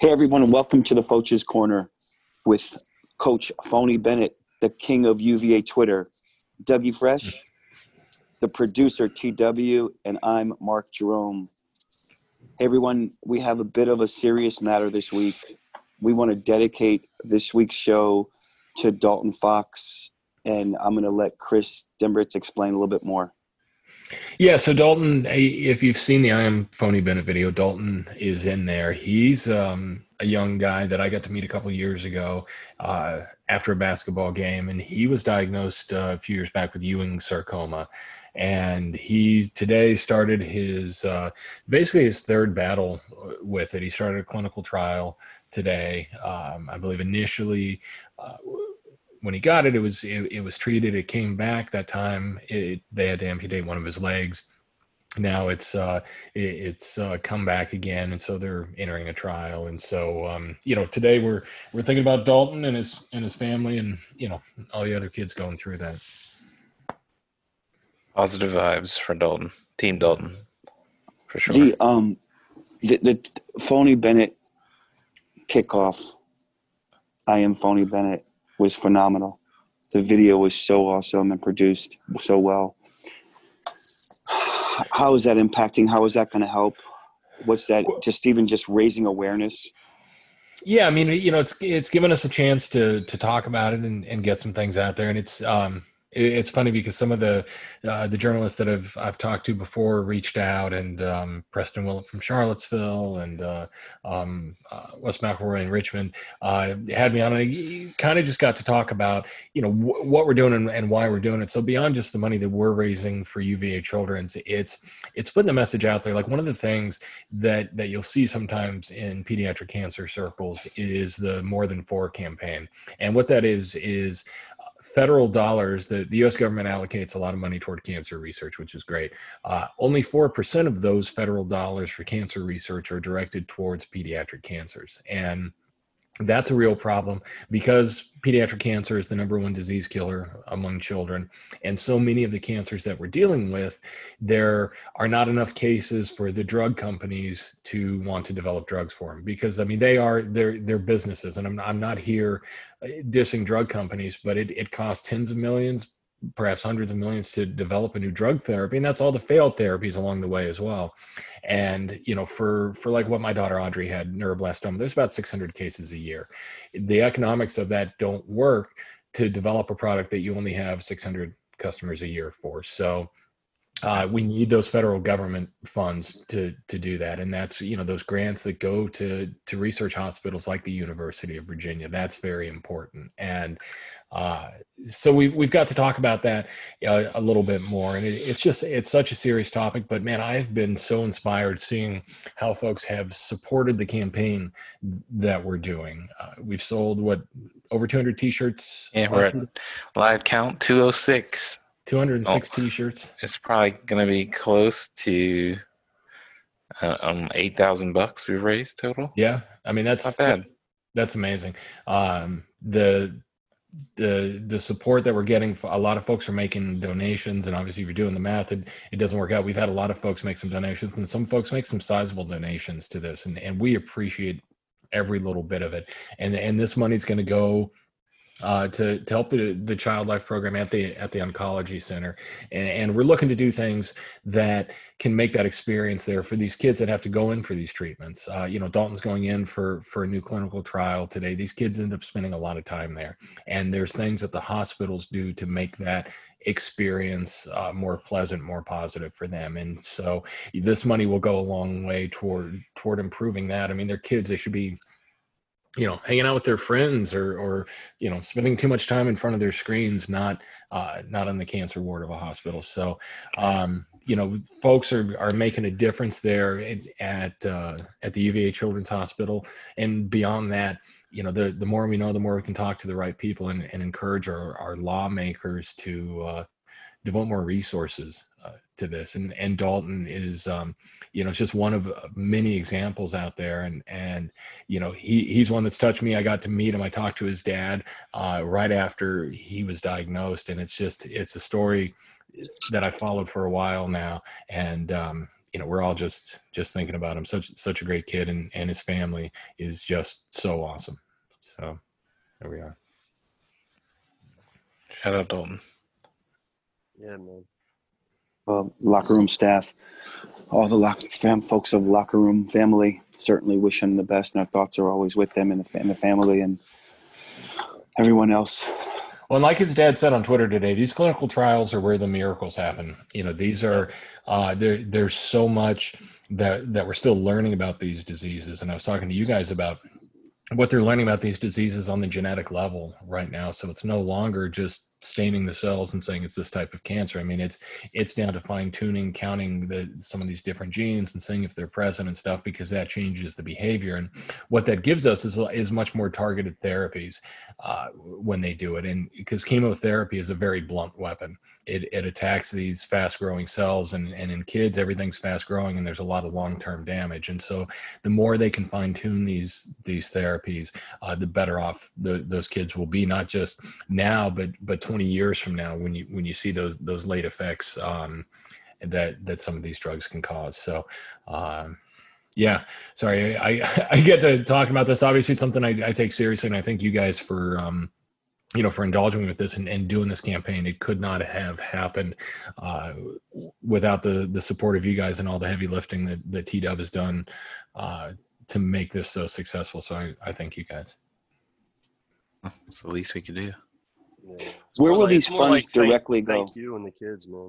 Hey everyone, and welcome to the Foach's Corner with Coach Phony Bennett, the king of UVA Twitter, Dougie Fresh, the producer TW, and I'm Mark Jerome. Hey everyone, we have a bit of a serious matter this week. We want to dedicate this week's show to Dalton Fox, and I'm going to let Chris Dimbritz explain a little bit more. Yeah, so Dalton, if you've seen the I Am Phony Bennett video, Dalton is in there. He's a young guy that I got to meet a couple years ago after a basketball game, and he was diagnosed a few years back with Ewing sarcoma. And he today started his basically his third battle with it. He started a clinical trial today. I believe initially when he got it, it was treated. It came back that time. They had to amputate one of his legs. Now it's come back again, and so they're entering a trial. And so today we're thinking about Dalton and his family, and all the other kids going through that. Positive vibes for Dalton, Team Dalton, for sure. The Phony Bennett kickoff, I Am Phony Bennett, was phenomenal. The video was so awesome and produced so well. How is that impacting? How is that going to help? What's that? Just raising awareness? Yeah, I mean, it's given us a chance to talk about it and get some things out there, and it's funny because some of the journalists that I've talked to before reached out, and Preston Willett from Charlottesville and Wes McElroy in Richmond had me on, and I kind of just got to talk about what we're doing and why we're doing it. So beyond just the money that we're raising for UVA Children's, it's putting the message out there. Like, one of the things that you'll see sometimes in pediatric cancer circles is the More Than Four campaign, and what that is federal dollars. The U.S. government allocates a lot of money toward cancer research, which is great. Only 4% of those federal dollars for cancer research are directed towards pediatric cancers. And that's a real problem because pediatric cancer is the #1 disease killer among children. And so many of the cancers that we're dealing with, there are not enough cases for the drug companies to want to develop drugs for them, because I mean, they're businesses, and I'm not here dissing drug companies, but it costs tens of millions, perhaps hundreds of millions to develop a new drug therapy. And that's all the failed therapies along the way as well. And, for like what my daughter Audrey had, neuroblastoma, there's about 600 cases a year. The economics of that don't work to develop a product that you only have 600 customers a year for. So we need those federal government funds to do that. And that's, those grants that go to research hospitals like the University of Virginia. That's very important. And so we've got to talk about that a little bit more. And it's such a serious topic, but man, I've been so inspired seeing how folks have supported the campaign that we're doing. We've sold over 200 t-shirts. Yeah, we're at live count 206. 206 t-shirts. It's probably going to be close to $8,000 we've raised total. Yeah, I mean, that's not bad. That's amazing. The support that we're getting, a lot of folks are making donations, and obviously if you're doing the math, it doesn't work out. We've had a lot of folks make some donations, and some folks make some sizable donations to this, and we appreciate every little bit of it. And this money's going to go to help the Child Life program at the Oncology Center, and we're looking to do things that can make that experience there for these kids that have to go in for these treatments. Dalton's going in for a new clinical trial today. These kids end up spending a lot of time there, and there's things that the hospitals do to make that experience more pleasant, more positive for them. And so this money will go a long way toward improving that. I mean, they're kids; they should be hanging out with their friends or spending too much time in front of their screens, not on the cancer ward of a hospital. So, folks are making a difference there at the UVA Children's Hospital. And beyond that, the more we know, the more we can talk to the right people and encourage our lawmakers to devote more resources to this. And Dalton is, it's just one of many examples out there. And he's one that's touched me. I got to meet him. I talked to his dad right after he was diagnosed. And it's a story that I followed for a while now. And we're all just thinking about him. Such a great kid, and his family is just so awesome. So there we are. Shout out Dalton. Yeah, man. Locker room staff, all the folks of the locker room family, certainly wish him the best, and our thoughts are always with them and the family and everyone else. Well, and like his dad said on Twitter today, these clinical trials are where the miracles happen. These are there's so much that we're still learning about these diseases, and I was talking to you guys about what they're learning about these diseases on the genetic level right now. So it's no longer just staining the cells and saying it's this type of cancer. I mean, it's down to fine tuning, counting some of these different genes and seeing if they're present and stuff, because that changes the behavior. And what that gives us is much more targeted therapies when they do it. And because chemotherapy is a very blunt weapon, it attacks these fast growing cells, and in kids, everything's fast growing and there's a lot of long-term damage. And so the more they can fine tune these therapies, the better off those kids will be, not just now, but 20 years from now, when you see those late effects that some of these drugs can cause. So yeah, sorry, I get to talk about this. Obviously, it's something I take seriously, and I thank you guys for for indulging me with this and doing this campaign. It could not have happened without the support of you guys and all the heavy lifting that T-Dub has done to make this so successful. So I thank you guys. It's the least we could do. Yeah. Where will these funds directly go? Thank you and the kids, man.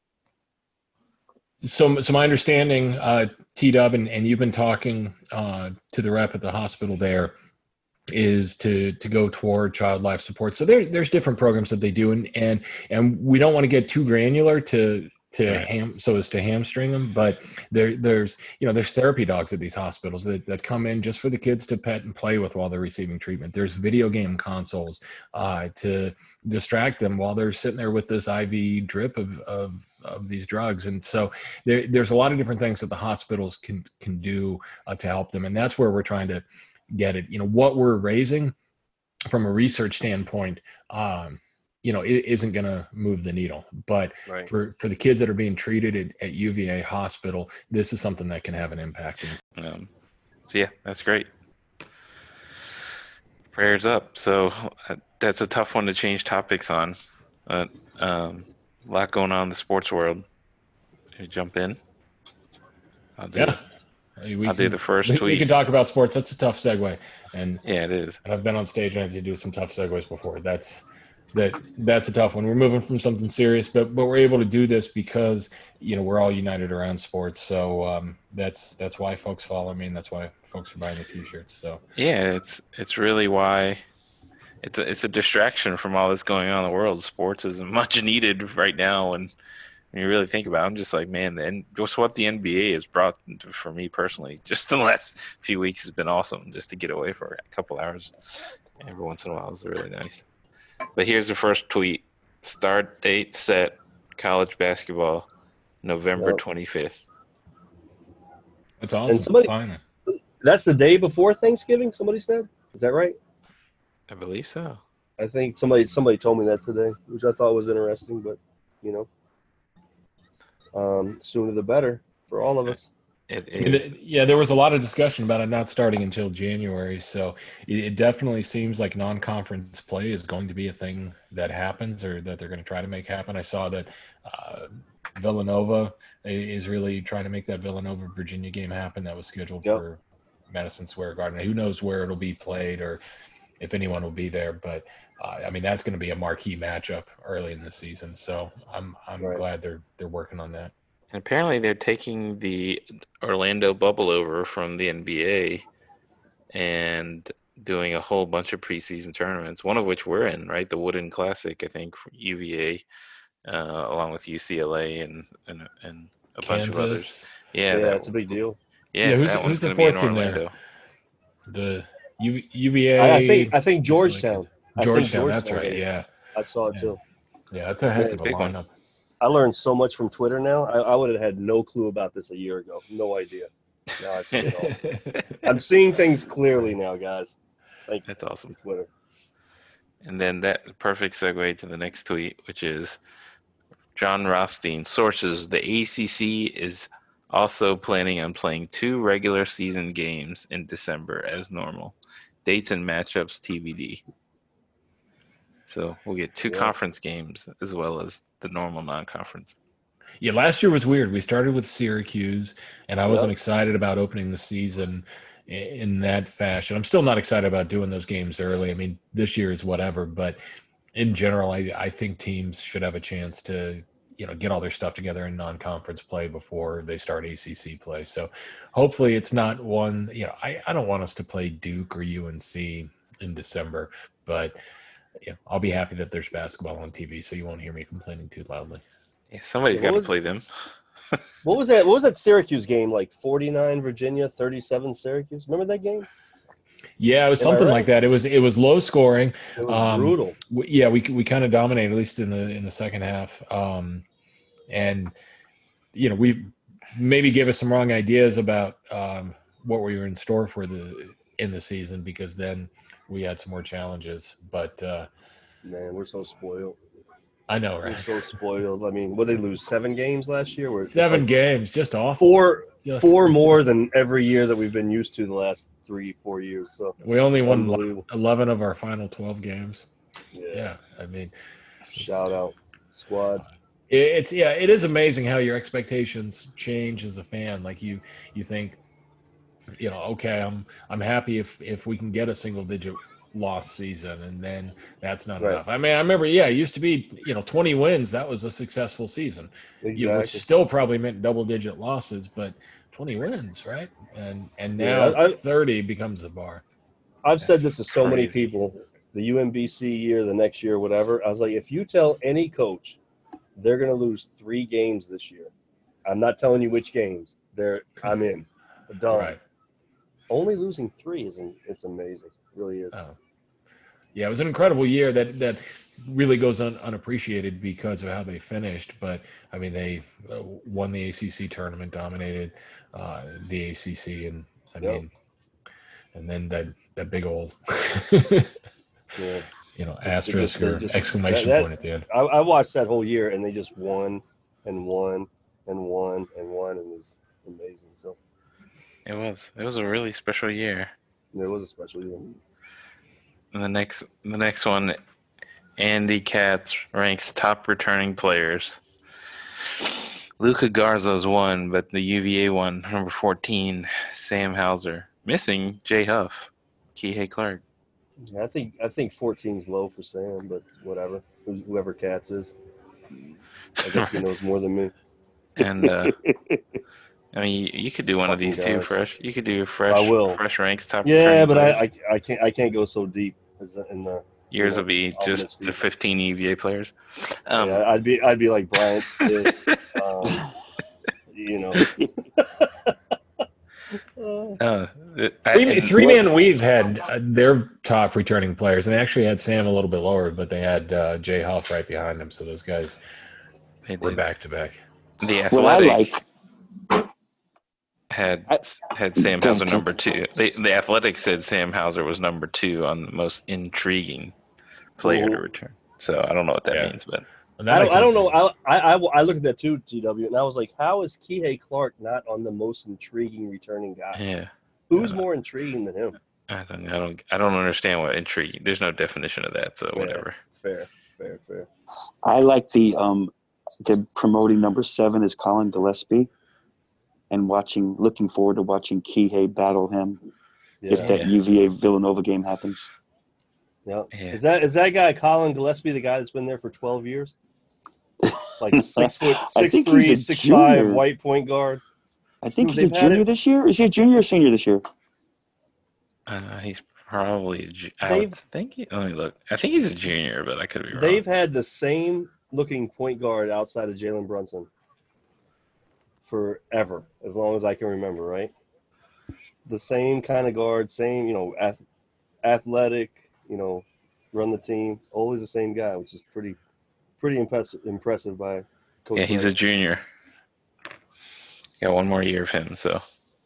So my understanding, T-Dub, and you've been talking to the rep at the hospital there, is to go toward child life support. So there's different programs that they do, and we don't want to get too granular so as to hamstring them, but there's therapy dogs at these hospitals that come in just for the kids to pet and play with while they're receiving treatment. There's video game consoles to distract them while they're sitting there with this IV drip of these drugs. And so there's a lot of different things that the hospitals can do to help them, and that's where we're trying to get it. What we're raising from a research standpoint, it isn't going to move the needle, but Right. for the kids that are being treated at UVA hospital, this is something that can have an impact. So yeah, that's great. Prayers up. So that's a tough one to change topics on. A lot going on in the sports world. Should we jump in? I'll do the first tweet. We can talk about sports. That's a tough segue. And yeah, it is. And I've been on stage and I had to do some tough segues before. That's a tough one. We're moving from something serious, but we're able to do this because we're all united around sports. So that's why folks follow me, and that's why folks are buying the T-shirts. So yeah, it's really why it's a distraction from all this going on in the world. Sports is much needed right now, and when you really think about it, I'm just like, man, and just what the NBA has brought for me personally, just in the last few weeks has been awesome. Just to get away for a couple hours every once in a while is really nice. But here's the first tweet. Start date set, college basketball, November 25th. That's awesome. And somebody, Finally. that's the day before Thanksgiving, somebody said? Is that right? I believe so. I think somebody told me that today, which I thought was interesting, but, sooner the better for all of us. It is. Yeah, there was a lot of discussion about it not starting until January. So it definitely seems like non-conference play is going to be a thing that happens, or that they're going to try to make happen. I saw that Villanova is really trying to make that Villanova-Virginia game happen. That was scheduled for Madison Square Garden. Who knows where it'll be played or if anyone will be there. But, that's going to be a marquee matchup early in the season. So I'm glad they're working on that. And apparently they're taking the Orlando bubble over from the NBA and doing a whole bunch of preseason tournaments, one of which we're in, right? The Wooden Classic, I think, for UVA, along with UCLA and a bunch of others. Yeah, it's a big deal. Yeah, who's the fourth team there? The UVA. I think Georgetown. Georgetown, that's right. Yeah, I saw it too. Yeah, that's a heck of a lineup. I learned so much from Twitter now. I would have had no clue about this a year ago. No idea. Now I see it all. I'm seeing things clearly now, guys. Thank you. That's awesome. Twitter. And then that perfect segue to the next tweet, which is John Rothstein. Sources: the ACC is Also planning on playing 2 regular season games in December as normal. Dates and matchups TBD. So we'll get 2 conference games as well as the normal non-conference. Yeah, last year was weird. We started with Syracuse, and I wasn't excited about opening the season in that fashion. I'm still not excited about doing those games early. I mean, this year is whatever, but in general, I think teams should have a chance to, get all their stuff together in non-conference play before they start ACC play. So hopefully it's not one, I don't want us to play Duke or UNC in December, but I'll be happy that there's basketball on TV, so you won't hear me complaining too loudly. Yeah, somebody's got to play them. What was that? What was that Syracuse game like? 49 Virginia, 37 Syracuse. Remember that game? Yeah, it was something like that. It was low scoring. It was brutal. We kind of dominated, at least in the second half. And we maybe gave us some wrong ideas about what we were in store for in the season, because then we had some more challenges. But man, we're so spoiled. I know, right? We're so spoiled. I mean, what did they lose 7 games last year? 7 games, just awful. Four more than every year that we've been used to the last 3-4 years. So we only won 11 of our final 12 games. Yeah, I mean, shout out squad. It is amazing how your expectations change as a fan. Like you think, okay, I'm happy if we can get a single digit loss season, and then that's not enough. I mean, I remember, it used to be, 20 wins. That was a successful season. Exactly. Which still probably meant double digit losses, but 20 wins, right? And now 30 becomes the bar. I've said this to so many people, the UMBC year, the next year, whatever. I was like, if you tell any coach they're going to lose 3 games this year, I'm not telling you which games. I'm in. Done. Right. Only losing 3 it's amazing. It really is. Oh. Yeah, it was an incredible year that really goes unappreciated because of how they finished. But, I mean, they won the ACC tournament, dominated the ACC, and mean, and then that big old, asterisk or exclamation point at the end. I watched that whole year, and they just won and won and won and won, and it was amazing. So it was a really special year. It was a special year. And the next one, Andy Katz ranks top returning players. Luka Garza's 1, but the UVA one, number 14, Sam Hauser. Missing Jay Huff, Kihei Clark. I think 14 is low for Sam, but whatever. Whoever Katz is, I guess he knows more than me. And I mean, you could do one of these guys. Too, fresh. You could do fresh. I will. Fresh ranks top. Yeah, but players. I can't go so deep as in the. Yours will be just the 15 EVA players. Yeah, I'd be like Bryant Stitt, Three-man weave had their top returning players, and they actually had Sam a little bit lower, but they had Jay Huff right behind him. So those guys were back to back. The Athletic had Sam Hauser number 2. The Athletic said Sam Hauser was number 2 on the most intriguing player to return. So I don't know what that means, but I don't know. I looked at that too, GW, and I was like, how is Kihei Clark not on the most intriguing returning guy? Yeah, who's more intriguing than him? I don't understand what intriguing. There's no definition of that, so whatever. Fair. I like the promoting number 7 is Colin Gillespie, and looking forward to watching Kihei battle him if that UVA Villanova game happens. Yeah. Is that guy Colin Gillespie the guy that's been there for 12 years? Like 6 foot, 6'3", 6'5", white point guard. I think he's a junior this year. Is he a junior or senior this year? He's probably. Let me look. I think he's a junior, but I could be wrong. They've had the same looking point guard outside of Jalen Brunson forever, as long as I can remember. Right. The same kind of guard, same athletic. Run the team. Always the same guy, which is pretty impressive by Coach. Yeah, he's a junior. Got one more year of him, so.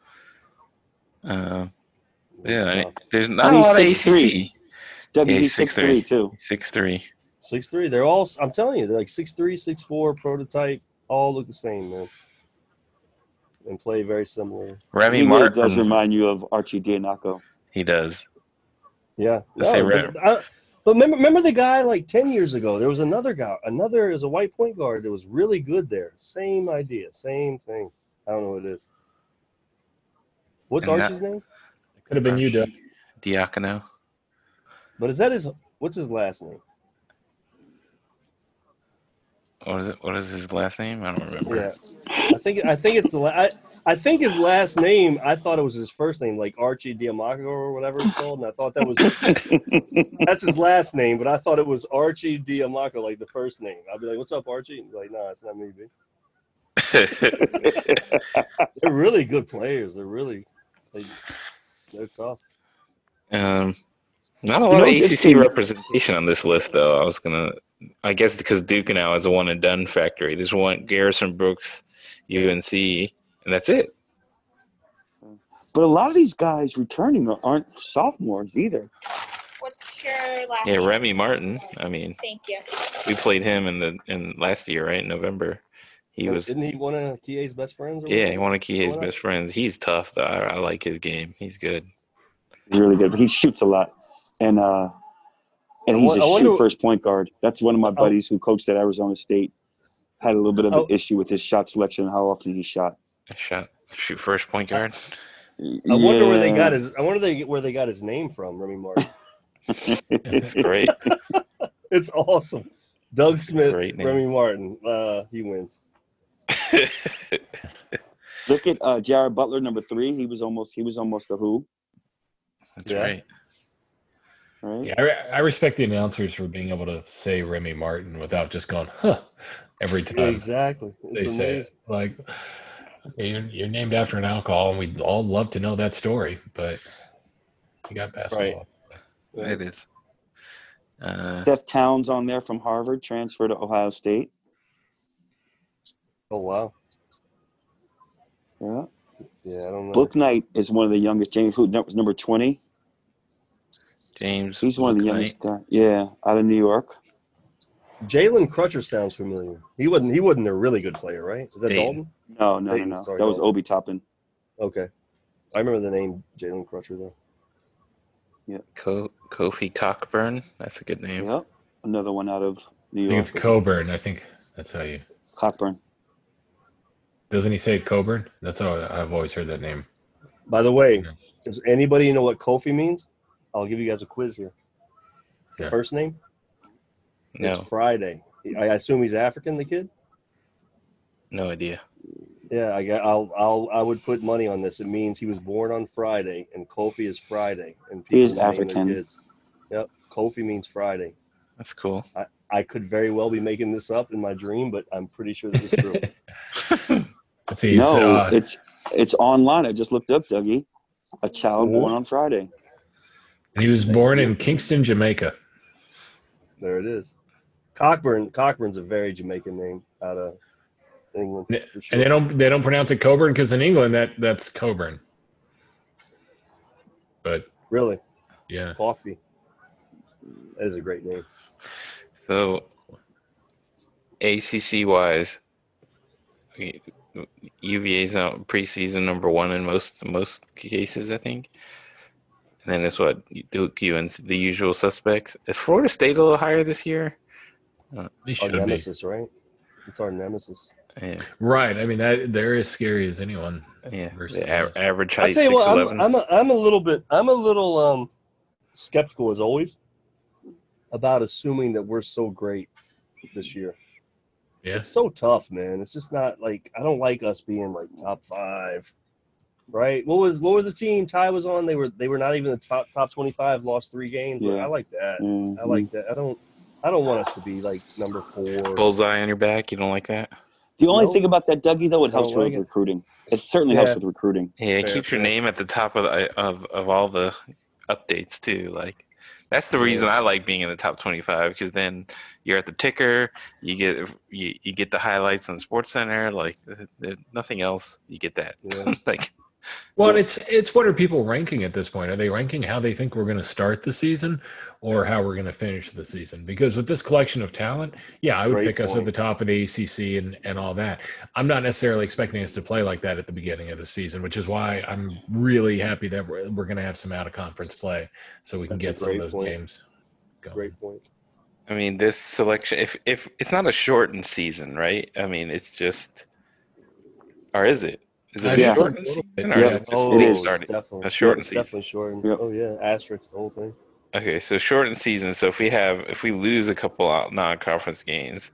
There's not a lot of ACC. WD 6'3" too. 6'3". 6'3". They're all. I'm telling you, they're like 6'3", 6'4", prototype. All look the same, man. and play very similar. Remy He really Martin. does remind you of Archie Dianaco. He does. Yeah. I say But remember the guy like 10 years ago? There was another guy. Is a white point guard that was really good there. Same idea, same thing. I don't know what it is. What's And Archie's name? It could have been you, Doug. Diacono. But what's his last name? What is his last name? I don't remember. Yeah, I think it's I think his last name. I thought it was his first name, like Archie Diamaco or whatever it's called, and I thought that was that's his last name. But I thought it was Archie Diamaco, like the first name. I'd be like, "What's up, Archie?" And be like, "Nah, it's not me, B." They're really good players. They're tough. Not a lot of ACC representation on this list, though. I guess because Duke now is a one and done factory. There's one Garrison Brooks, UNC, and that's it. But a lot of these guys returning aren't sophomores either. What's your last name? Yeah, Remy Martin. I mean, Thank you. we played him in last year, right? In November. Didn't he one of Kie's best friends? Yeah, he one of Kie's best friends. He's tough, though. I like his game. He's good. He's really good, but he shoots a lot, and he's a first point guard. That's one of my buddies who coached at Arizona State. Had a little bit of an issue with his shot selection and how often he shot. Shoot first point guard. I wonder where they got his. I wonder where they got his name from, Remy Martin. It's great. It's awesome. Doug Smith, Great name. Remy Martin. He wins. Look at Jared Butler, number 3. He was almost a who. That's right. Right. Yeah, I respect the announcers for being able to say Remy Martin without just going, huh, every time Exactly. It's they say it. Like, you're named after an alcohol, and we'd all love to know that story, but you got basketball. Right. It is. Steph Towns on there from Harvard, transferred to Ohio State. Oh wow. Yeah. Yeah, I don't know. Book Knight is one of the youngest. James, who was number 20. James. He's one of the youngest guys. Yeah, out of New York. Jalen Crutcher sounds familiar. He wasn't a really good player, right? Is that Dayton. Dalton? No. Dayton, sorry, That was Dalton. Obi Toppin. Okay. I remember the name Jalen Crutcher though. Yeah. Kofi Cockburn. That's a good name. Yep. Another one out of New I York. think it's Coburn. I think that's how you. Cockburn. Doesn't he say Coburn? That's how I've always heard that name. By the way, does anybody know what Kofi means? I'll give you guys a quiz here. The Yeah. first name? No, It's Friday. I assume he's African, the kid? no idea. Yeah, I would put money on this. It means he was born on Friday, and Kofi is Friday. And He is name their African. kids. Yep, Kofi means Friday. That's cool. I could very well be making this up in my dream, but I'm pretty sure this is true. Let's see. No, it's online. I just looked up, Dougie. A child born on Friday. And he was born in Kingston, Jamaica. There it is. Cockburn's a very Jamaican name out of England. For sure. And they don't pronounce it Coburn because in England that's Coburn. But Really, yeah, Coffee. That is a great name. So, ACC wise, UVA's out preseason number 1 in most cases, I think. And then it's what Duke, UNC, the usual suspects. Is Florida State a little higher this year? they Our should be. nemesis, right? It's our nemesis. Yeah, Right. I mean, they're as scary as anyone. yeah. Versus The us. average I height tell you what, 6'11". I'm a little skeptical as always about assuming that we're so great this year. Yeah. It's so tough, man. It's just not like I don't like us being like top 5, right? What was the team Ty was on? They were not even the top 25. Lost 3 games. But Yeah. I like that. Mhm. I like that. I don't want us to be like number 4. Bullseye on your back. You don't like that? The only No. thing about that, Dougie, though, it helps don't like with it. recruiting. It certainly helps Yeah. with recruiting. Yeah, it Fair, keeps your fair. name at the top of all the updates too. Like that's the reason I like being in the top 25 because then you're at the ticker. You get the highlights on Sports Center. Like nothing else. You get that. Yeah. Like Well, and it's what are people ranking at this point? Are they ranking how they think we're going to start the season or how we're going to finish the season? Because with this collection of talent, yeah, I would Great pick us at point. the top of the ACC and all that. I'm not necessarily expecting us to play like that at the beginning of the season, which is why I'm really happy that we're going to have some out of conference play so we can That's a get some of great those point. games going. Great point. I mean, this selection, if it's not a shortened season, right? I mean, it's just, or is it? Is it Yeah. a shortened season, or Yeah. is it just It is. starting? Definitely. A shortened It's season. definitely shortened. Yep. Oh yeah, asterisk the whole thing. Okay, so shortened season. So if we lose a couple of non-conference games,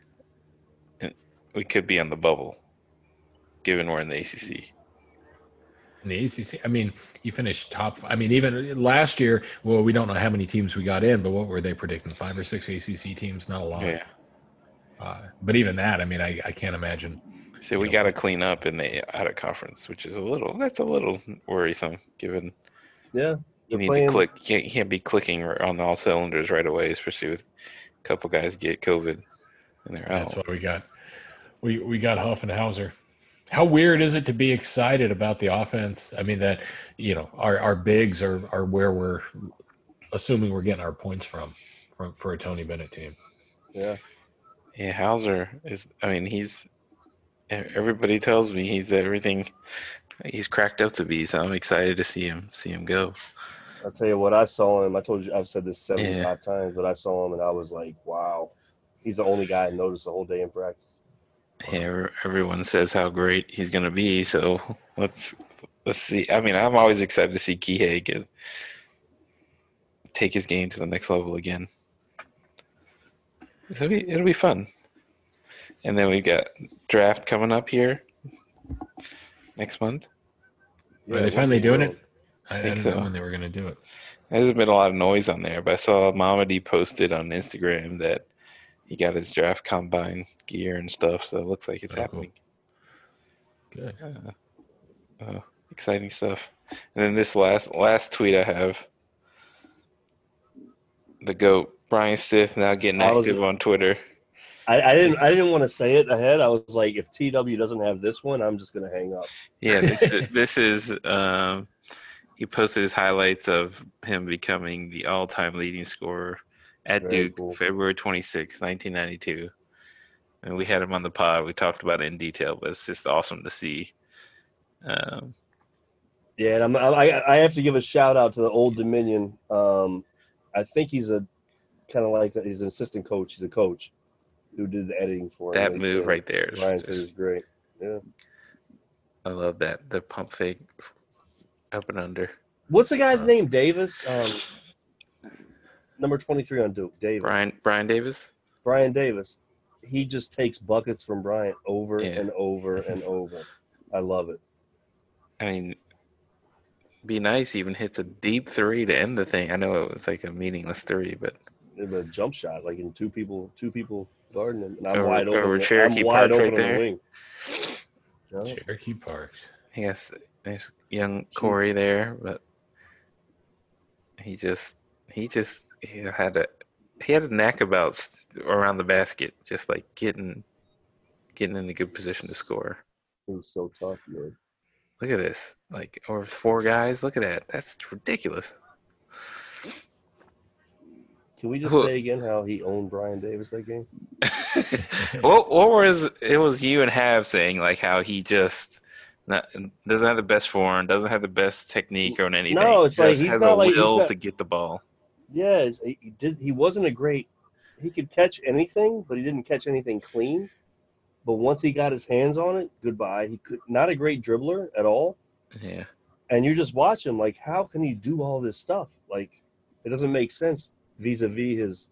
we could be on the bubble, given we're in the ACC. In the ACC, I mean, you finished top. I mean, even last year, well, we don't know how many teams we got in, but what were they predicting? 5 or 6 ACC teams? Not a lot. Yeah. But even that, I mean, I can't imagine. So we got to clean up in the out of conference, which is a little worrisome, given Yeah. you They're need playing. to click. You can't be clicking on all cylinders right away, especially with a couple guys get COVID and they're That's out. what we got. We got Huff and Hauser. How weird is it to be excited about the offense? I mean, that our bigs are where we're assuming we're getting our points from for a Tony Bennett team. Yeah. Yeah, Hauser is. I mean, he's. Everybody tells me he's everything he's cracked up to be. So I'm excited to see him go. I'll tell you what, I saw him. I told you I've said this 75 times, but I saw him and I was like, wow. He's the only guy I noticed the whole day in practice. Yeah, everyone says how great he's going to be. So let's see. I mean, I'm always excited to see Kihei take his game to the next level again. It'll be fun. And then we got draft coming up here next month. Are they finally doing it? I think didn't so. know when they were going to do it. There's been a lot of noise on there, but I saw Mamadi posted on Instagram that he got his draft combine gear and stuff, so it looks like it's happening. Cool. Good. Exciting stuff. And then this last tweet I have, the GOAT, Brian Stith, now getting active on Twitter. I didn't want to say it ahead. I was like, if TW doesn't have this one, I'm just gonna hang up. Yeah, this is he posted his highlights of him becoming the all-time leading scorer at Very Duke, cool. February 26, 1992. And we had him on the pod. We talked about it in detail, but it's just awesome to see. Yeah, and I have to give a shout out to the Old Dominion. I think he's he's an assistant coach. He's a coach who did the editing for him. That move right there. Brian said is great. Yeah. I love that. The pump fake up and under. What's the guy's name? Davis. Number 23 on Duke. Davis. Brian Davis. Brian Davis. He just takes buckets from Bryant over Yeah. and over and over. I love it. I mean, be nice. He even hits a deep three to end the thing. I know it was like a meaningless three, but A jump shot, like in two people guarding him, and I'm Over- wide open. over Cherokee I'm wide Park right open on there. the wing. No? Cherokee Parks. yes, there's young Corey there, but he had a knack about around the basket, just like getting in a good position to score. It was so tough, man. Look at this, like over 4 guys. Look at that. That's ridiculous. Can we just Who- say again how he owned Brian Davis that game? what was it? Was you and Hav saying like how he just doesn't have the best form, doesn't have the best technique or anything. No, it's like just he's has not a like- he's will not- to get the ball. Yeah, he wasn't a great. He could catch anything, but he didn't catch anything clean. But once he got his hands on it, goodbye. He could not a great dribbler at all. Yeah, And you just watch him like, how can he do all this stuff? Like, it doesn't make sense vis-a-vis his,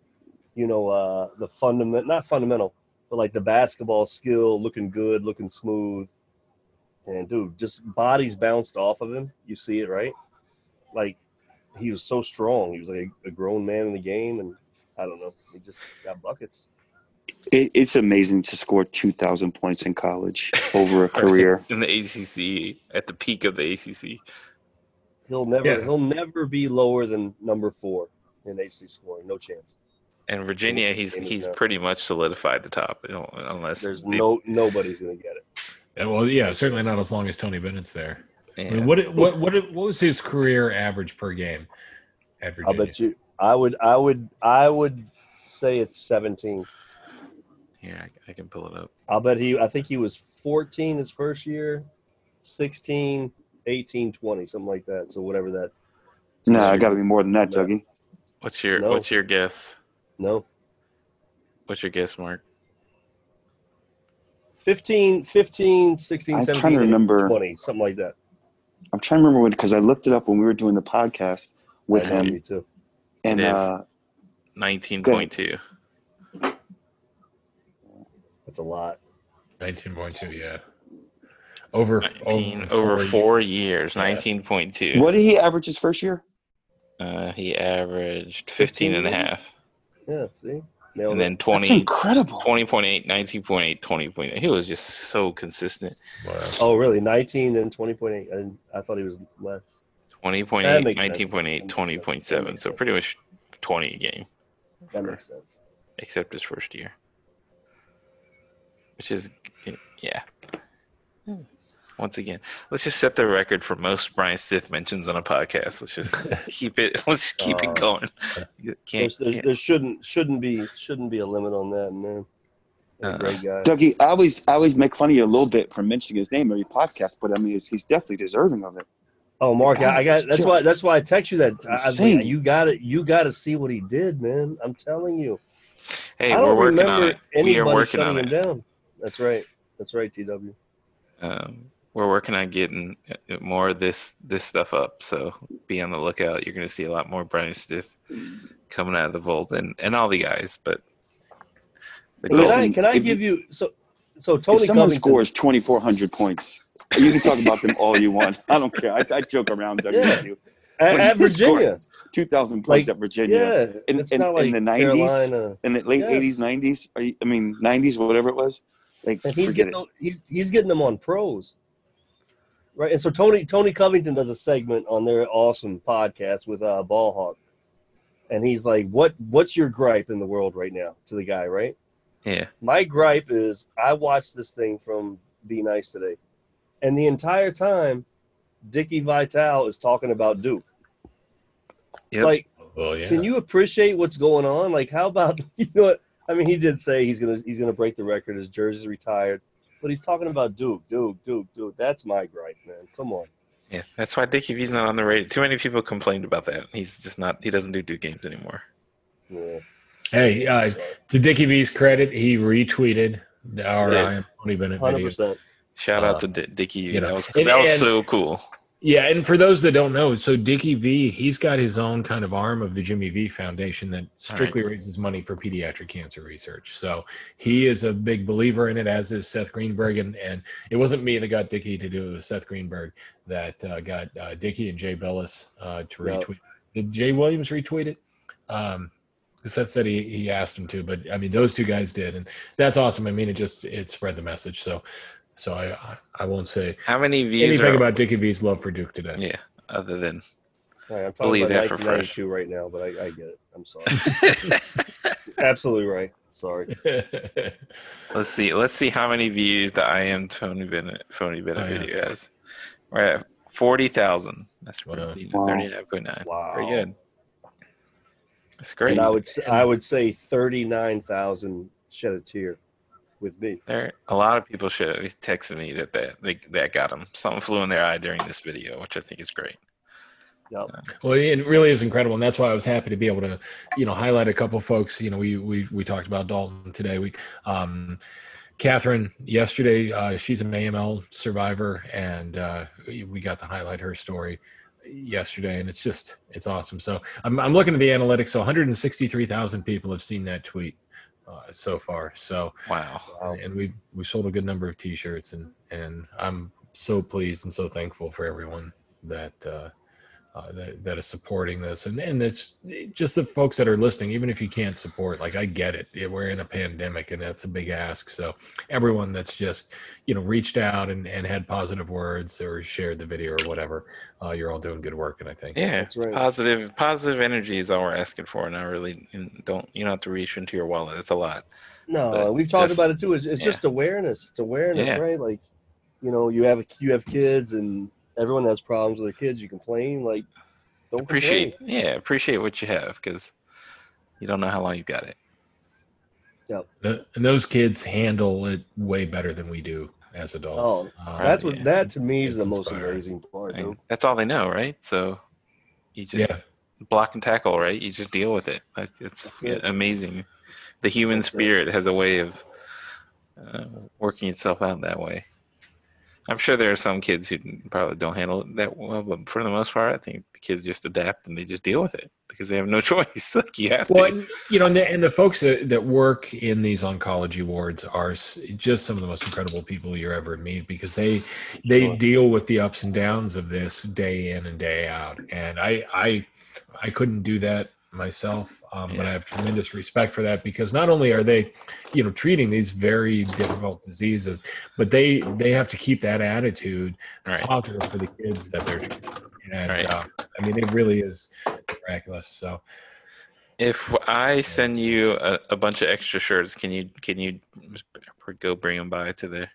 the not fundamental, but like the basketball skill, looking good, looking smooth. And dude, just bodies bounced off of him. You see it, right? Like, he was so strong. He was like a grown man in the game, and I don't know. He just got buckets. It's amazing to score 2,000 points in college over a career. in the ACC at the peak of the ACC. He'll never be lower than number 4 in AC scoring. No chance. And Virginia, he's pretty much solidified the top, unless There's nobody's gonna get it. Yeah, well, yeah, certainly not as long as Tony Bennett's there. I Yeah. mean, what was his career average per game at I'll Virginia? bet you. I would say it's 17. Here, I can pull it up. I think he was 14 his first year, 16, 18, 20, something like that. So whatever that. No, I got to be more than that, Dougie. What's your No. What's your guess? No. What's your guess, Mark? 15, 16, I'm 17, trying to remember. 20, something like that. I'm trying to remember when, because I looked it up when we were doing the podcast with I know, him. me too. And It is. 19.2. That's a lot. 19.2, yeah. Over 4 years, 19.2. what did he average his first year? He averaged 15 and a half. Yeah, see? Nailed And then it. 20, 20, incredible. 20.8, 19.8, 20.8. He was just so consistent. Wow. Oh, really? 19 and 20.8. And I thought he was less. 20.8, That makes sense. 19.8, That 20.7. makes So sense. pretty much 20 a game, That makes sense. except his first year. Which is, yeah. Once again, let's just set the record for most Brian Stith mentions on a podcast. Let's just keep it. Let's keep it going. You can't- There shouldn't be a limit on that, man. What a great guy. Dougie, I always make fun of you a little bit for mentioning his name every podcast, but I mean, he's definitely deserving of it. Oh, Mark, I got. That's why I text you that. I was like, insane. you got to see what he did, man. I'm telling you. Hey, I we're don't working on remember it. We are anybody working shutting on him it. down. That's right. That's right, TW. We're working on getting more of this stuff up. So be on the lookout. You're going to see a lot more Brian Stith coming out of the vault and all the guys. But the goal- Listen, Can I if give you so If Tony someone Covington scores 2,400 points, you can talk about them all you want. I don't care. I joke around, Dougie, Yeah. with you. at he scored Virginia. 2,000 points Like, at Virginia. Yeah, In- it's in- not like in the 90s, Carolina. In the late Yes. 80s, 90s, 90s, whatever it was. Like, And he's forget getting it. he's getting them on pros, right? And so Tony Covington does a segment on their awesome podcast with Ball Hawk, and he's like, "What's your gripe in the world right now?" To the guy, right? yeah. My gripe is I watched this thing from Be Nice today, and the entire time, Dickie Vitale is talking about Duke. Yep. Like, Well, yeah. can you appreciate what's going on? Like, how about you know what? I mean, he did say he's gonna break the record. His jersey's retired, but he's talking about Duke. That's my gripe, man. Come on. Yeah, that's why Dickie V's not on the radio. Too many people complained about that. He's just not. He doesn't do Duke games anymore. Yeah. Hey, Sorry. to Dickie V's credit, he retweeted our Yes. I Am Tony Bennett 100%. video. Shout out to Dickie. you know, That was and- so cool. Yeah, and for those that don't know, so Dickie V, he's got his own kind of arm of the Jimmy V Foundation that strictly raises money for pediatric cancer research. So he is a big believer in it, as is Seth Greenberg. And it wasn't me that got Dickie to do it. It was Seth Greenberg that got Dickie and Jay Bellis to retweet. Did Jay Williams retweet it? Seth said he asked him to, but I mean, those two guys did. And that's awesome. I mean, it spread the message. So I won't say How many views anything are about Dickie V's love for Duke today. Yeah, other than All right, I'm Believe talking about that for fresh. 1992 right now, but I get it. I'm sorry. Absolutely right. Sorry. let's see how many views the I Am Tony Bennett video has. We're at 40,000. That's Wow. 39.9. Wow. Very good. That's great. And I would say 39,000 shed a tear with me. There, a lot of people should at least texted me that got them. Something flew in their eye during this video, which I think is great. Yep. Well, it really is incredible, and that's why I was happy to be able to, highlight a couple folks. We talked about Dalton today. Catherine yesterday. She's an AML survivor, and we got to highlight her story yesterday, and it's awesome. So I'm looking at the analytics. So 163,000 people have seen that tweet so far. So Wow. and we've sold a good number of T-shirts, and I'm so pleased and so thankful for everyone that that is supporting this, and it's just the folks that are listening. Even if you can't support, like, I get it. We're in a pandemic, and that's a big ask. So everyone that's just reached out and had positive words or shared the video or whatever, you're all doing good work, and I think Yeah, That's it's right. positive energy is all we're asking for. Not really. You don't have to reach into your wallet. It's a lot. No, But we've talked just- about it too. It's yeah. just awareness. It's awareness, Yeah. right? Like, you have kids, and everyone has problems with their kids. You complain, like, don't complain. Appreciate what you have, because you don't know how long you've got it. And those kids handle it way better than we do as adults. Oh, that to me is the it's most inspiring. amazing part, dude. That's all they know, right? So you just block and tackle, right? You just deal with it. It's amazing. The human spirit has a way of working itself out that way. I'm sure there are some kids who probably don't handle it that well, but for the most part, I think the kids just adapt and they just deal with it because they have no choice. Like, you have to. And, you know, and the folks that work in these oncology wards are just some of the most incredible people you ever meet, because they deal with the ups and downs of this day in and day out. And I couldn't do that myself, but I have tremendous respect for that, because not only are they, you know, treating these very difficult diseases, but they have to keep that attitude positive for the kids that they're treating. And I mean, it really is miraculous. So if I send you a bunch of extra shirts, can you go bring them by to the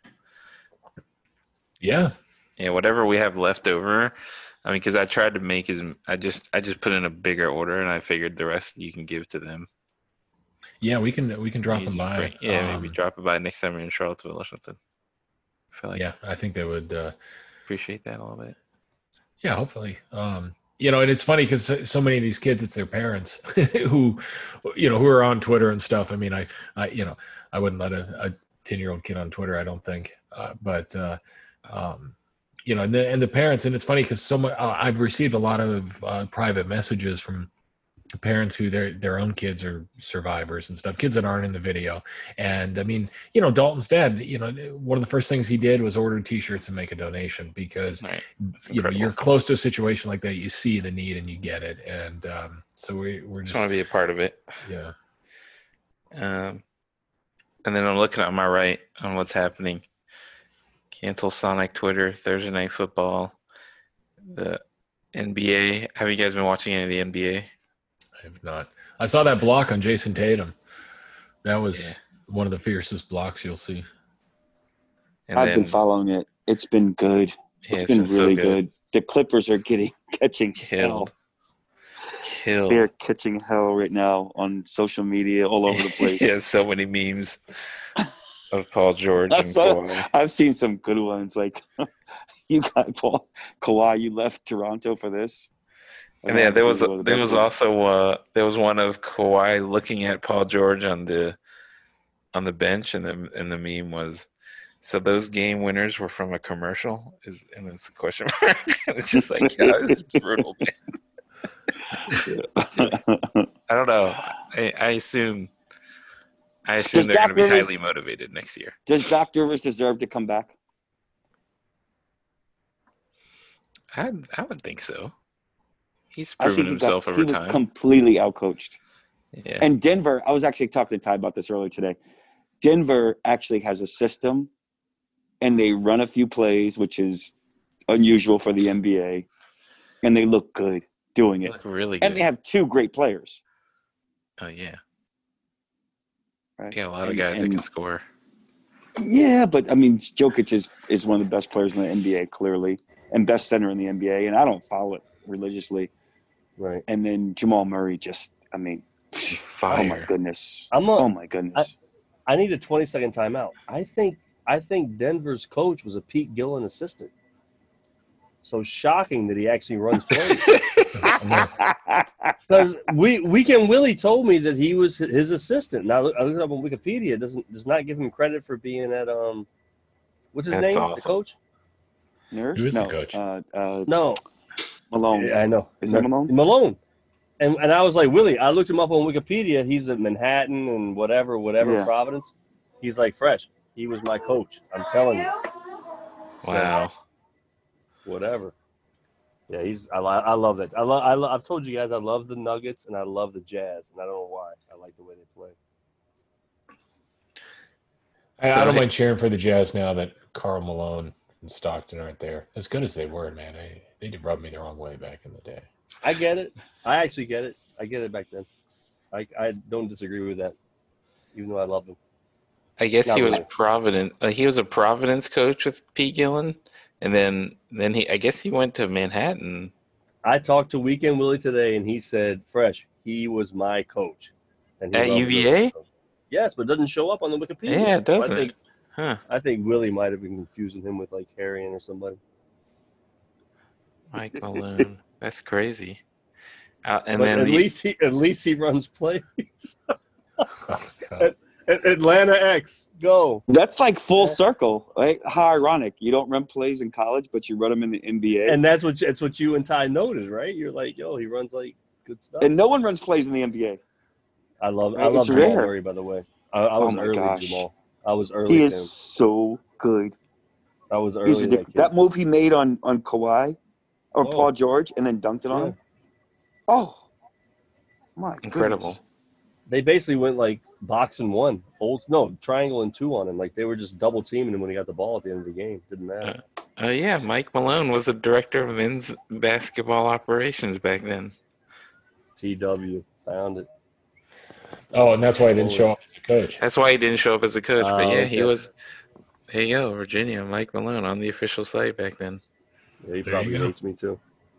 whatever we have left over? I mean, because I tried to make I just put in a bigger order, and I figured the rest you can give to them. Yeah, we can drop them by. Maybe drop it by next time you're in Charlottesville or something. I feel like I think they would appreciate that a little bit. Yeah, hopefully. You know, and it's funny because so many of these kids, it's their parents who are on Twitter and stuff. I mean, I wouldn't let a 10-year-old kid on Twitter, I don't think. You know, and the parents, and it's funny because I've received a lot of private messages from parents who their own kids are survivors and stuff, kids that aren't in the video. And I mean, you know, Dalton's dad, you know, one of the first things he did was order T-shirts and make a donation, because you know, you're close to a situation like that, you see the need and you get it. And so we're just want to be a part of it. Yeah. And then I'm looking on my right on what's happening. Cancel Sonic Twitter, Thursday Night Football, the NBA. Have you guys been watching any of the NBA? I have not. I saw that block on Jason Tatum. That was one of the fiercest blocks you'll see. And I've been following it. It's been good. It's been really good. The Clippers are catching hell. They're catching hell right now on social media all over the place. So many memes of Paul George and Kawhi. I've seen some good ones. Like, you got Kawhi, you left Toronto for this. And there was also one of Kawhi looking at Paul George on the bench, and the meme was, so those game winners were from a commercial? And it's a question mark. It's just like, it's brutal, man. I don't know. I assume they're going to be highly motivated next year. Does Doc Rivers deserve to come back? I would think so. He's proven himself over time. He was completely outcoached. Yeah. And Denver, I was actually talking to Ty about this earlier today. Denver actually has a system, and they run a few plays, which is unusual for the NBA, and they look good doing it. They look really good. And they have two great players. Oh, yeah. Right? Yeah, a lot of guys that can score. Yeah, but, I mean, Jokic is one of the best players in the NBA, clearly, and best center in the NBA, and I don't follow it religiously. Right. And then Jamal Murray fire. Oh, my goodness. Oh, my goodness. I need a 20-second timeout. I think Denver's coach was a Pete Gillen assistant. So shocking that he actually runs plays. Because Weekend Willie told me that he was his assistant. Now I looked it up on Wikipedia. It does not give him credit for being at what's his name? Awesome. The coach? Nurse? Who is the coach? No. Malone. Yeah, I know. Is it Malone? Malone. And I was like, Willie, I looked him up on Wikipedia. He's at Manhattan and whatever, Providence. He's like fresh. He was my coach. I'm telling you. Wow. So, whatever. Yeah, I love that. I've told you guys I love the Nuggets and I love the Jazz, and I don't know why. I like the way they play. I don't mind cheering for the Jazz now that Karl Malone and Stockton aren't there. As good as they were, man, they did rub me the wrong way back in the day. I get it. I actually get it. I get it back then. I don't disagree with that, even though I love him. I guess he was a Providence coach with Pete Gillen, And then I guess he went to Manhattan. I talked to Weekend Willie today, and he said, "Fresh, he was my coach." And he At loved UVA? Willie. Yes, but it doesn't show up on the Wikipedia. Yeah, it doesn't. I think Willie might have been confusing him with like Harrion or somebody. Mike Malone. That's crazy. And but then at least he runs plays. Oh, God. Atlanta X, go. That's like full circle, right? How ironic. You don't run plays in college, but you run them in the NBA. And that's what you and Ty noted, right? You're like, yo, he runs like good stuff. And no one runs plays in the NBA. I love It's Jamal rare. Murray, by the way. I was my early, gosh. Jamal. I was early. He with is him. so good. I was early. He's with ridiculous. That move he made on Kawhi or Oh. Paul George and then dunked it on Yeah. him. Oh, my Incredible. goodness. They basically went like box and one, triangle and two on him. Like they were just double teaming him when he got the ball at the end of the game. Didn't matter. Yeah, Mike Malone was the director of men's basketball operations back then. TW found it. Oh, and that's why he didn't show up as a coach. That's why he didn't show up as a coach. But yeah, he okay. was. There you go, Virginia, Mike Malone on the official site back then. Yeah, he There probably you go. hates me too.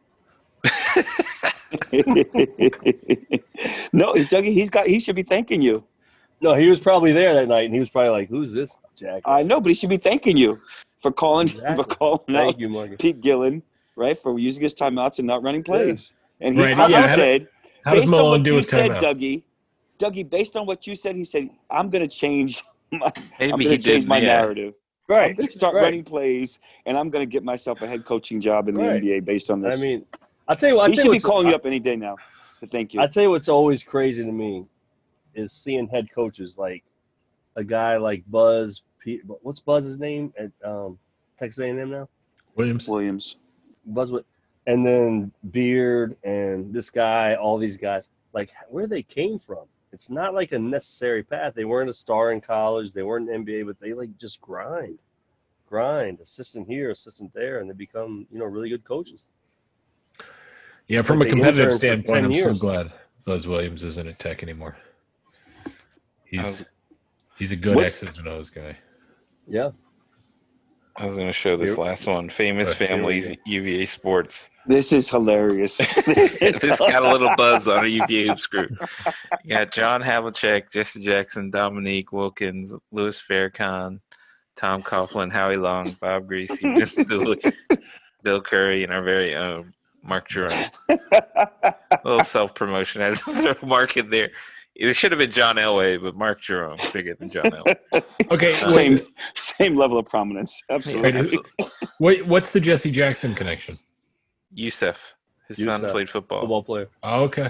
No, Dougie, he should be thanking you. No, he was probably there that night, and he was probably like, "Who's this jack?" I know, but he should be thanking you for calling Exactly. out Thank you, Morgan. Pete Gillen, right, for using his timeouts and not running plays. And he Right, probably yeah, said, How does based on Malone what do you with said, timeouts? Dougie, based on what you said, he said, I'm going to change my, Maybe I'm he going to change did, my yeah. narrative. I'm Right. going to start right. running plays, and I'm going to get myself a head coaching job in the Right. NBA based on this. I mean, I'll tell you what. he should be calling you up any day now to thank you. I tell you what's always crazy to me is seeing head coaches like a guy like Buzz. What's Buzz's name at Texas A&M now? Williams. Buzz, and then Beard and this guy, all these guys, like where they came from. It's not like a necessary path. They weren't a star in college. They weren't in the NBA, but they like just grind, assistant here, assistant there, and they become really good coaches. Yeah, from Like a they competitive interned for standpoint, 10 I'm so years. glad Buzz Williams isn't at Tech anymore. was- He's a good What's- X's and O's guy. Yeah. I was going to show this Here- last one. Famous Right, here we families, go. UVA sports. This is hilarious. This got a little buzz on a UVA hoops group. You got John Havlicek, Jesse Jackson, Dominique Wilkins, Louis Farrakhan, Tom Coughlin, Howie Long, Bob Greasy, Vince Dooley, Bill Curry, and our very own Mark Jerome. A little self-promotion as a mark in there. It should have been John Elway, but Mark Jerome bigger than John Elway. Okay, Same level of prominence. Absolutely. what's the Jesse Jackson connection? Youssef, his son Youssef, played football. Football player. Oh, okay.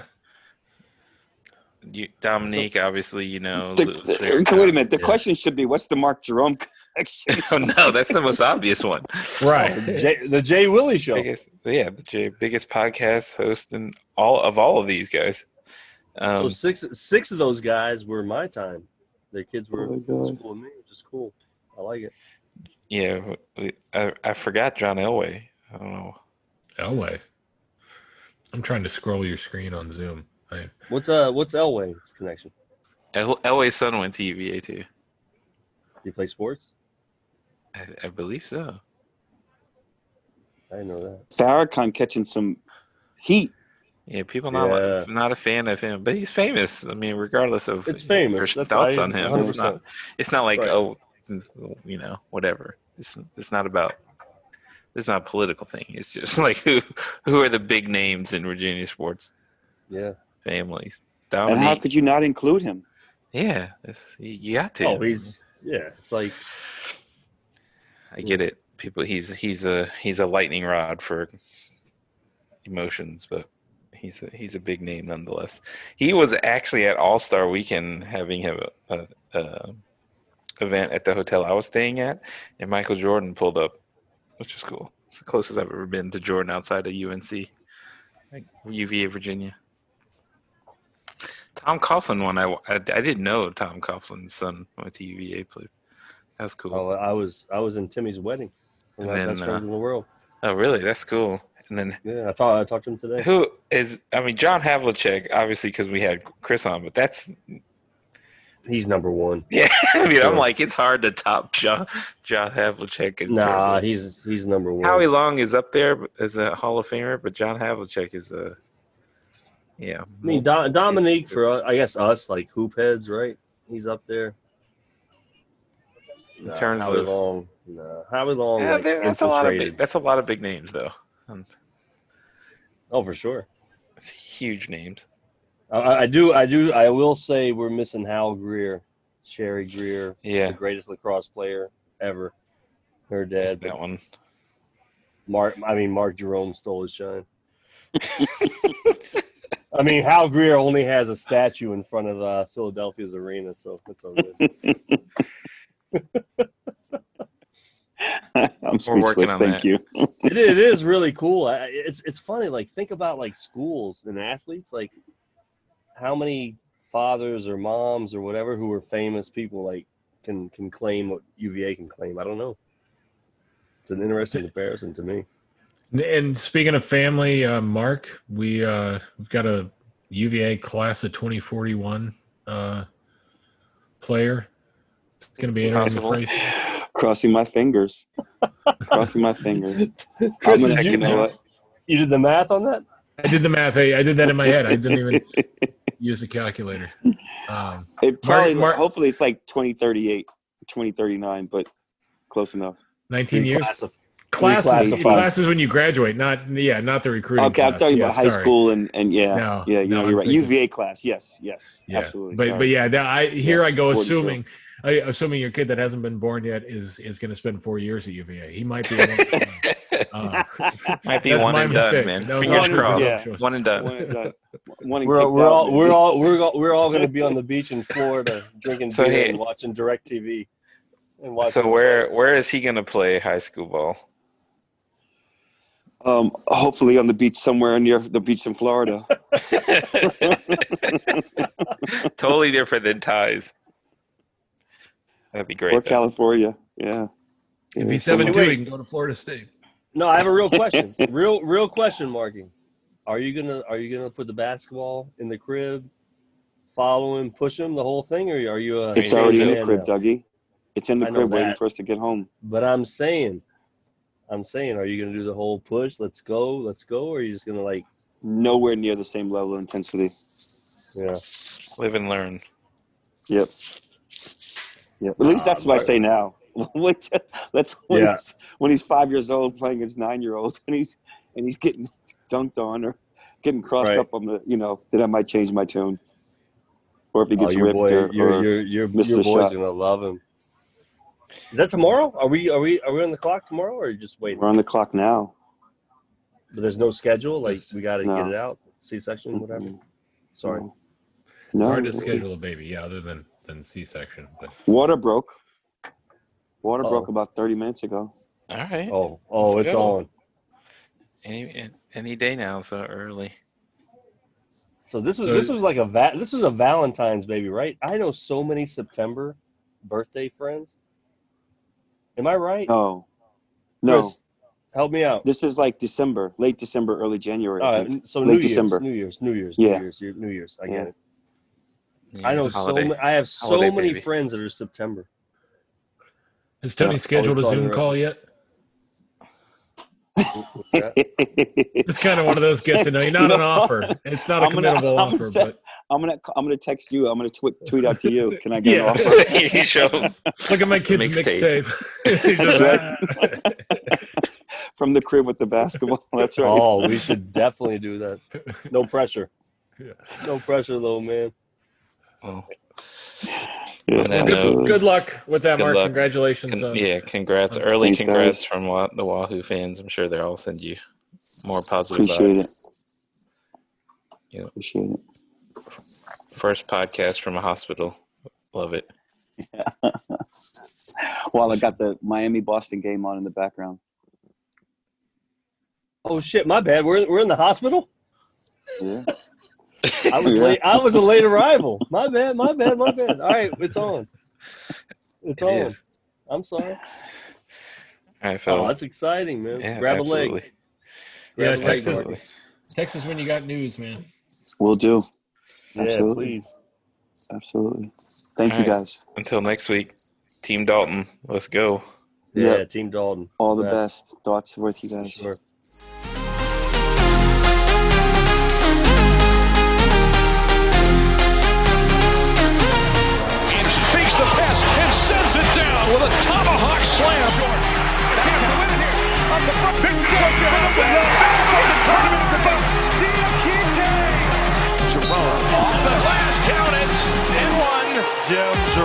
Dominique, obviously, Louis Wait a Farrakhan. minute. The Yeah. question should be, what's the Mark Jerome connection? Oh no, that's the most obvious one. Right. The Jay Willie show. The biggest podcast host in all of these guys. So six of those guys were my time. Their kids were Oh my in God. school with me, which is cool. I like it. Yeah, I forgot John Elway. I don't know. Elway. I'm trying to scroll your screen on Zoom. What's Elway's connection? Elway's son went to UVA too. You play sports? I believe so. I didn't know that. Farrakhan catching some heat. Yeah, people Yeah. not a fan of him, but he's famous. I mean, regardless of It's famous. your That's thoughts I- on him, 100%. it's not like Right. whatever. It's not about. It's not a political thing. It's just like who are the big names in Virginia sports Yeah. families. And how Dominique, could you not include him? yeah, you got to. Oh, it's like I get it. People, he's a lightning rod for emotions, but he's a big name nonetheless. He was actually at All-Star Weekend having a event at the hotel I was staying at, and Michael Jordan pulled up, which was cool. It's the closest I've ever been to Jordan outside of UNC, like UVA, Virginia. Tom Coughlin won. I didn't know Tom Coughlin's son went to UVA. Played. That was cool. oh, I was in Timmy's wedding. One of my And best then, friends in the world. Oh, really? That's cool. And then Yeah, I talked to him today. John Havlicek, obviously, because we had Chris on, but that's He's number one. Yeah, I mean, I'm Sure. like, it's hard to top John Havlicek. In Nah, terms he's number of, one. Howie Long is up there as a Hall of Famer, but John Havlicek is a I mean, Dominique for I guess us like hoop heads, right? He's up there. In terms Howie of- Long, Howie Long, Yeah, like that's a lot of infiltrated. that's a lot of big names though. Oh, for sure. It's huge names. I will say we're missing Hal Greer, Sherry Greer, Yeah, the greatest lacrosse player ever. Her missed dad. that one. Mark Jerome stole his shine. I mean, Hal Greer only has a statue in front of Philadelphia's arena, so it's all good. I'm We're working speechless. on Thank that. you. It is really cool. It's funny. Like, think about like schools and athletes. Like, how many fathers or moms or whatever who are famous people like can claim what UVA can claim. I don't know. It's an interesting comparison to me. And speaking of family, Mark, we've got a UVA class of 2041 player. It's going to be entering the Possible. phrase. Crossing my fingers. Crossing my fingers. Chris, I'm gonna, did you know what? you did the math on that? I did the math. I did that in my head. I didn't even use a calculator. It probably, Mark- hopefully, it's like 2038, 2039, but close enough. 19 years. Reclassified. Classes when you graduate, not the recruiting. Okay, class. I'm talking Yeah, about high sorry. school and yeah, No, yeah, you no, know, I'm you're right. thinking- UVA class, yes, Yeah, absolutely. but Sorry. yeah, I Yes, go 42. assuming your kid that hasn't been born yet is going to spend 4 years at UVA. He might be. Might be That's one my and mistake. done, man. That was Fingers my crossed. mistake. One and done. One and done. One and We're kicked out, man. we're all going to be on the beach in Florida drinking So, beer hey- and watching DirecTV. And watching So where is he going to play high school ball? Hopefully on the beach somewhere near the beach in Florida. Totally different than ties. That'd be great. Or though. California. Yeah. If he's somewhere. 72, he can go to Florida State. No, I have a real question. real question, Marky. Are you gonna put the basketball in the crib, follow him, push him the whole thing, or are you? It's already in the fan crib, now? Dougie. It's in the I know crib waiting that. for us to get home. But I'm saying, are you gonna do the whole push? Let's go, or are you just gonna like? Nowhere near the same level of intensity. Yeah. Live and learn. Yep. At least that's what I say now. Let's Yeah. when he's 5 years old playing against 9-year-olds and he's getting dunked on or getting crossed Right. up on the, then I might change my tune. Or if he Oh, gets your ripped boy, or your misses a boy's shot. gonna love him. Is that tomorrow? Are we on the clock tomorrow, or are you just waiting? We're on the clock now. But there's no schedule. Like we got to No. get it out. C-section, whatever. Sorry. No. It's hard to schedule a baby, yeah, other than C-section. But Water broke. Water Uh-oh. broke about 30 minutes ago. All right. Oh, Let's it's go. on. Any day now, so early. So this was So- like this was a Valentine's baby, right? I know so many September birthday friends. Am I right? No. No. Chris, help me out. This is like December, late December, early January. I All think. right, so Late New Year's, December. New Year's, Yeah. New Year's. I Yeah. get it. I know Holiday. I have so Holiday many baby. friends that are September. has Tony Yeah, scheduled a always Zoom thought call yet? What's that? It's kind of one of those get to know you. Not an offer. It's not a I'm gonna- committable I'm offer, set- but I'm gonna text you. I'm gonna tweet out to you. Can I get Yeah. an offer? You show look at my kid's Mixtape. mixtape. He's just, That's From the crib with the basketball. That's right. Oh, we should definitely do that. No pressure. Yeah. No pressure, though, man. well, Yeah. on that good, note, good luck with that, Good Mark. luck. Congratulations. on congrats. Early Thanks, congrats guys. from the Wahoo fans. I'm sure they'll all send you more positive Appreciate vibes. it. Yeah. Appreciate it. First podcast from a hospital. Love it. While I got the Miami-Boston game on in the background. Oh shit, my bad. We're in the hospital. Yeah. I was Yeah. late. I was a late arrival. My bad. All right, it's on. It's It on. is. I'm sorry. All right, Oh, fellas. that's exciting, man. Yeah, Grab absolutely. a leg. Yeah, Grab a leg, Texas. Marky. Texas when you got news, man. We'll do. Yeah, Absolutely. please. Absolutely. Thank All you, right. guys. Until next week, Team Dalton. Let's go. Yeah, Yep. Team Dalton. All the best. Thoughts with you guys. Sure. Anderson fakes the pass and sends it down with a tomahawk slam. Chance to win it here. Up the front. This is what you have to know. The tournament is about. Diakite. Jerome off the glass. Count it. And one. Jim Jerome.